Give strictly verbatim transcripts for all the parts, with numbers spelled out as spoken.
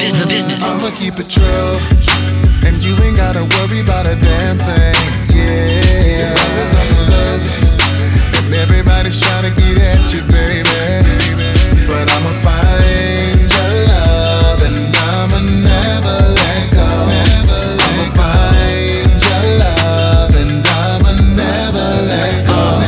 business, business. I'ma keep it true, and you ain't gotta worry about a damn thing. Yeah, your love is on the loose, and everybody's trying to get at you, baby. But I'ma find your love, and I'ma never let go. I'ma find your love, and I'ma never let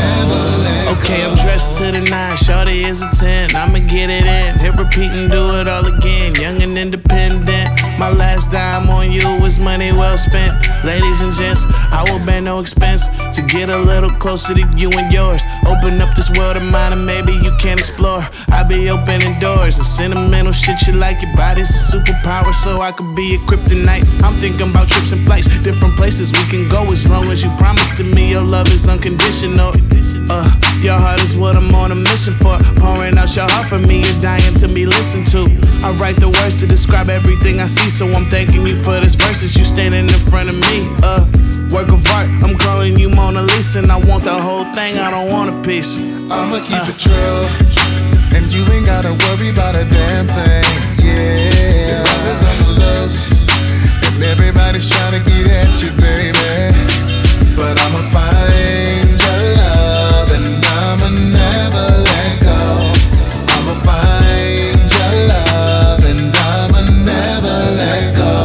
go. Okay, I'm dressed to the nine, shorty is a ten. I'ma get it in, hit repeat and do it all again. Young and independent, my last dime on you was money well spent. Ladies and gents, I will bear no expense to get a little closer to you and yours. Open up this world of mine and maybe you can explore. I be opening doors and sentimental shit you like. Your body's a superpower, so I could be a kryptonite. I'm thinking about trips and flights, different places we can go as long as you promise to me your love is unconditional. Uh, your heart is what I'm on a mission for. Pouring out your heart for me, you're dying to be listened to. I write the words to describe everything I see, so I'm thanking you for this verses. You standing in front of me, uh, work of art. I'm calling you Mona Lisa, and I want the whole thing. I don't want a piece. I'ma keep uh. it true, and you ain't gotta worry about a damn thing. Yeah, your love is on the loose, and everybody's trying to get at you, baby. But I'ma find your love, and I'ma never let go. I'ma find your love, and I'ma never let go.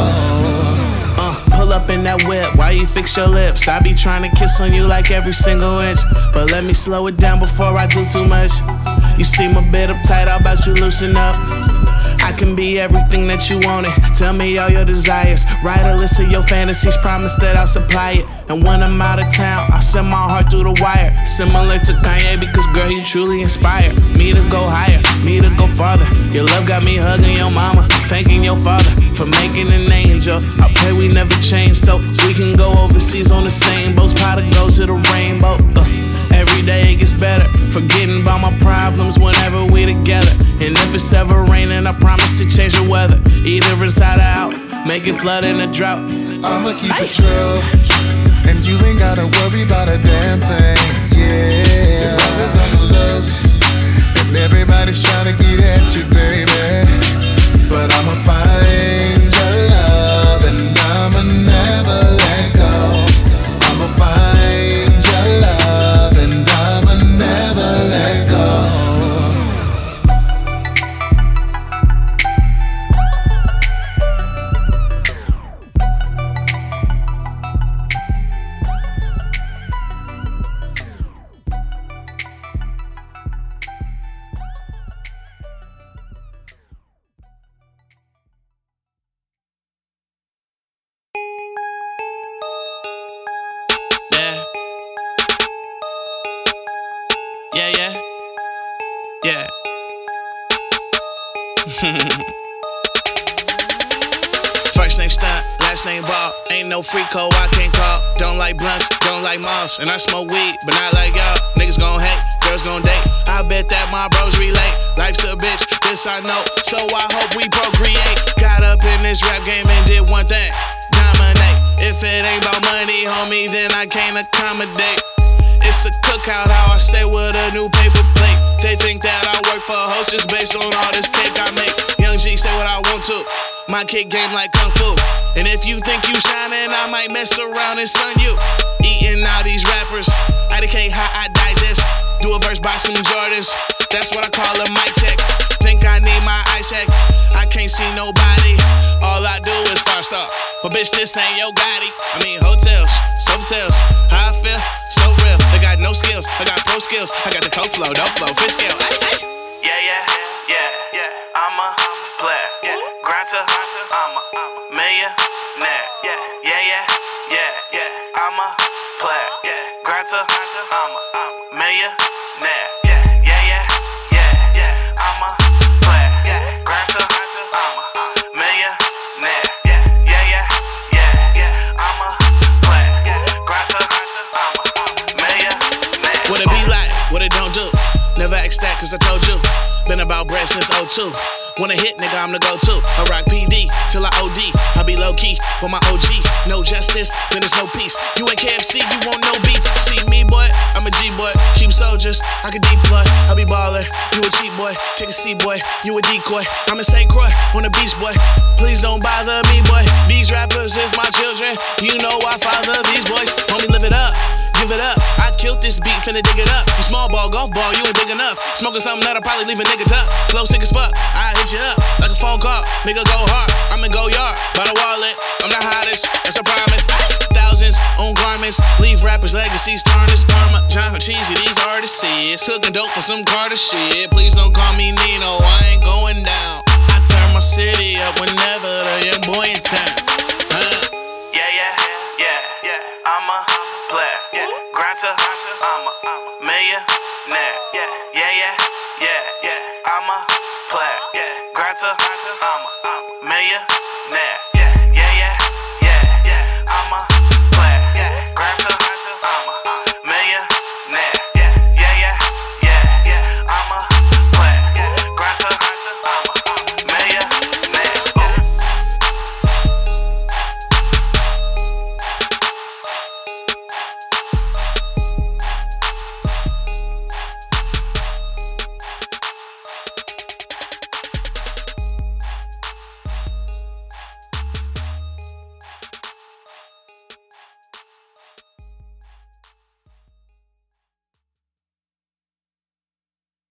Uh, pull up in that whip while you fix your lips. I be trying to kiss on you like every single inch, but let me slow it down before I do too much. You seem a bit uptight, how about you loosen up? I can be everything that you wanted. Tell me all your desires. Write a list of your fantasies. Promise that I'll supply it. And when I'm out of town, I'll send my heart through the wire. Similar to Kanye, because girl, you truly inspire me to go higher, me to go farther. Your love got me hugging your mama, thanking your father for making an angel. I pray we never change, so we can go overseas on the same boats. Pot to go to the rainbow. Uh. Every day it gets better, forgetting about my problems whenever we together. And if it's ever raining, I promise to change the weather. Either inside or out, make it flood in a drought. I'ma keep Aye. it true, and you ain't gotta worry about a damn thing. Yeah, your love is on the loose, and everybody's trying to get at you, baby. But I'ma find your love, and I'ma never let go. I'ma find your love, and I'ma never let go. Yeah, yeah, yeah. First name Stunt, last name Ball. Ain't no free code I can't call. Don't like blunts, don't like moss. And I smoke weed, but not like y'all. Niggas gon' hate, girls gon' date. I bet that my bros relate. Life's a bitch, this I know. So I hope we procreate. Got up in this rap game and did one thing: dominate. If it ain't about money, homie, then I can't accommodate. It's a cookout, how I stay with a new paper plate. They think that I work for a host just based on all this cake I make. Young G, say what I want to. My kick game like Kung Fu. And if you think you shining, I might mess around and sun you. Eating all these rappers, I D K how I digest. Do a verse by some Jordans, that's what I call a mic check. Think I need my eye check, I can't see nobody. All I do is five star, but bitch this ain't your Gotti. I mean hotels, Sofotels, how I feel, so real. They got no skills, I got pro skills. I got the coke flow, dope flow, fish scale. Ay, ay. Yeah, yeah, yeah, yeah. I'm a player, yeah. Grind to, I'm a millionaire. Yeah, yeah, yeah, yeah, yeah. I'm a player, yeah. Grind to, I'm a millionaire. Yeah, yeah, yeah, yeah, yeah. I'm a player, yeah. Grind to, I'm a millionaire. Yeah, yeah, yeah, yeah, yeah. I'm a player, yeah. Grind to, I'm a millionaire. What it be like? What it don't do? Never ask that, cause I told you. Been about bread since oh two. When I hit, nigga, I'm the go-to. I rock P D till I O D. I be low-key for my O G. No justice, then there's no peace. You ain't K F C, you want no beef. See me, boy, I'm a G, boy. Keep so soldiers, I can deploy. I be baller, you a cheap boy. Take a seat, boy, you a decoy. I'm in Saint Croix on the beach, boy. Please don't bother me, boy. These rappers is my children. You know I father these boys. Homie, live it up. Give it up, I killed this beat, finna dig it up. You small ball, golf ball, you ain't big enough. Smoking something that'll probably leave a nigga tough. Flow sick as fuck, I hit you up like a phone call. Nigga go hard, I'm in go yard. By the wallet, I'm the hottest, that's a promise. Thousands on garments, leave rappers' legacies tarnished. Parma, John Cheesy, these artists is cooking dope for some Carter shit. Please don't call me Nino, I ain't going down. I turn my city up whenever the young boy in town. Huh? Yeah, yeah, yeah, yeah, I'm a player. Granta, I'm a millionaire. Yeah, yeah, yeah, yeah, yeah. I'm a player. Granta, I'm a millionaire.